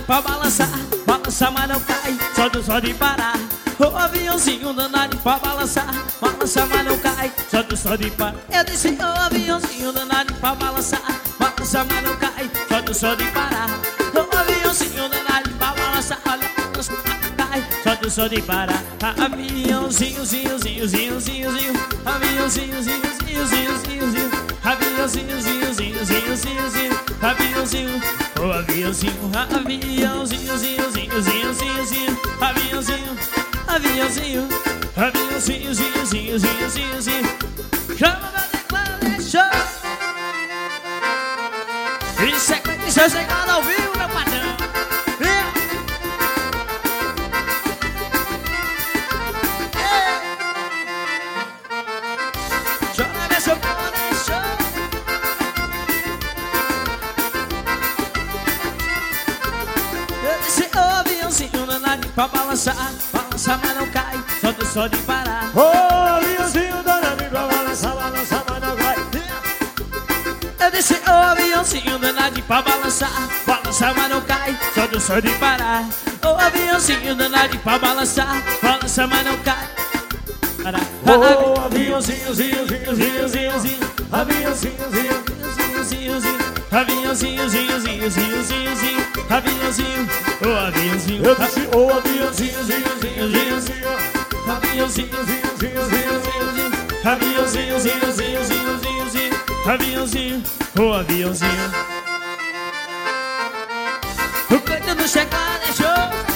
pra balançar, balança mas não cai, só de parar. O aviãozinho danado pra balançar, balança mas não cai, só de parar. Eu disse o aviãozinho danado pra balançar, balança mas não cai, só de parar. O aviãozinho danado pra balançar, balança cai, só de parar. Aviãozinho, zinho, zinho, zinho, zinho, zinho. Aviãozinho, zinho, zinho, zinho, zinho, zinho. Aviãozinho, zinho, zinho, zinho, zinho, zinho. Aviãozinho, o aviãozinho, aviãozinho, zinho, zinho, zinho, zinho, zinho. Aviãozinho, aviãozinho, aviãozinho, zinho, zinho, zinho, zinho, zinho. Chama meu teclado, deixa. Isso é competição chegando ao vivo, meu patrão. Chama meu teclado, deixa. Eu disse o aviãozinho danado pra balançar, balança mas não cai, só de parar. Ô, aviãozinho danado pra balançar, balança mas não cai. Eu disse o aviãozinho danado pra balançar, balança mas não cai, só de parar. O aviãozinho danado pra balançar, balança mas não cai. Ô, aviãozinho, zinho, zinho, zinho, zinho, zinho. Aviãozinho, zinho, Aviãozinho, zinho, zinho, aviãozinho, zinho, zinho, zinho, zinho, zinho. Aviãozinho, o aviãozinho. eu disse ô, aviãozinho, zinho, zinho, zinho, zinho. Aviãozinho, zinho, zinho, zinho, zinho, zinho. Aviãozinho, zinho, zinho, zinho, zinho, zinho. Aviãozinho, o aviãozinho. O peito do checado deixou.